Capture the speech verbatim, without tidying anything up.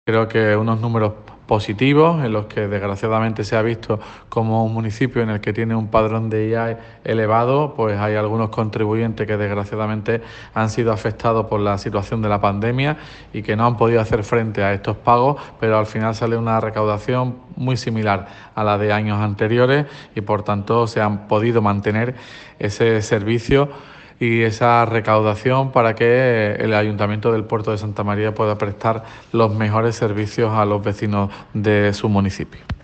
Creo que unos números positivos en los que desgraciadamente se ha visto como un municipio en el que tiene un padrón de I A E elevado, pues hay algunos contribuyentes que desgraciadamente han sido afectados por la situación de la pandemia y que no han podido hacer frente a estos pagos, pero al final sale una recaudación muy similar a la de años anteriores y por tanto se han podido mantener ese servicio y esa recaudación para que el Ayuntamiento del Puerto de Santa María pueda prestar los mejores servicios a los vecinos de su municipio.